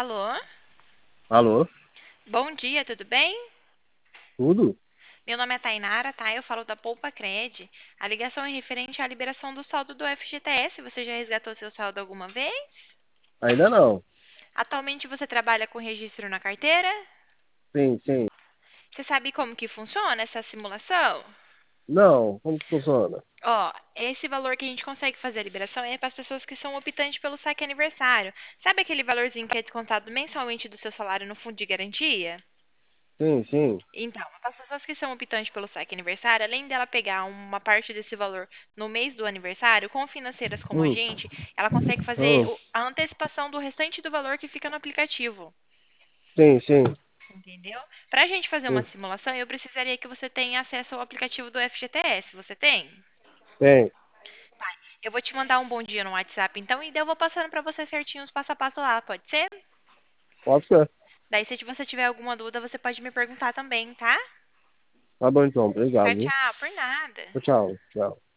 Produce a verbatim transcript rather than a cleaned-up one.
Alô? Alô? Bom dia, tudo bem? Tudo? Meu nome é Tainara, tá? Eu falo da Poupa Cred. A ligação é referente à liberação do saldo do F G T S. Você já resgatou seu saldo alguma vez? Ainda não. Atualmente você trabalha com registro na carteira? Sim, sim. Você sabe como que funciona essa simulação? Não, como que funciona? Ó, esse valor que a gente consegue fazer a liberação é para as pessoas que são optantes pelo saque aniversário. Sabe aquele valorzinho que é descontado mensalmente do seu salário no fundo de garantia? Sim, sim. Então, as pessoas que são optantes pelo saque aniversário, além dela pegar uma parte desse valor no mês do aniversário, com financeiras como a Hum, gente, ela consegue fazer hum, o- a antecipação do restante do valor que fica no aplicativo. sim, sim. Entendeu? Para a gente fazer uma Sim. simulação, eu precisaria que você tenha acesso ao aplicativo do F G T S. Você tem? Tem. Eu vou te mandar um bom dia no WhatsApp, então, e daí eu vou passando para você certinho os passo a passo lá, pode ser? Pode ser. Daí, se você tiver alguma dúvida, você pode me perguntar também, tá? Tá bom então. Tchau, Obrigado, viu? tchau, por nada. Tchau, tchau. Tchau.